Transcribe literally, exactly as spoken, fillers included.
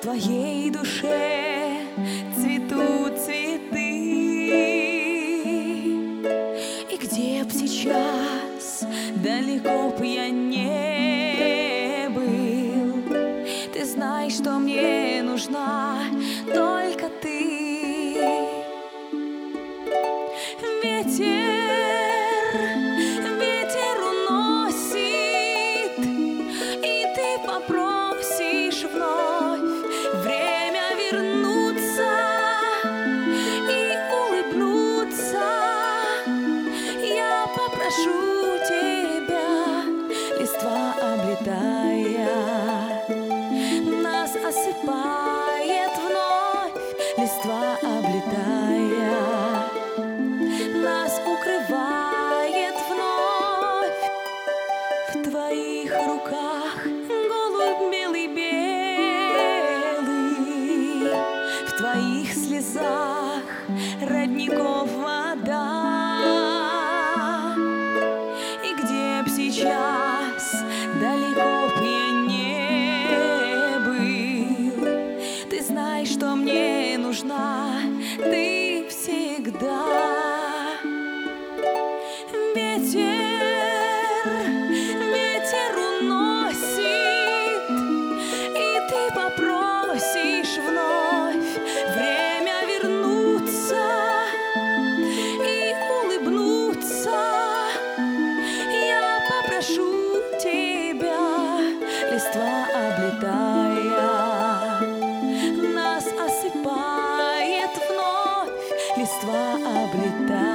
твоей душе цветут цветы. И где б сейчас далеко б я не был, ты знаешь, что мне нужна только ты. Ветер, ветер уносит, и ты попросишь вновь время вернуться и улыбнуться. Я попрошу тебя, листва облетая, нас осыпает вновь, листва облетая, нас укрывает вновь. В твоих руках голубь белый-белый, в твоих слезах родников вода. И где б сейчас далеко б я не был, ты знаешь, что мне нужна ты всегда. Ветер, ветер уносит, и ты попросишь вновь время вернуться и улыбнуться. Я попрошу тебя, листва облетая, нас осыпает вновь, листва облетая.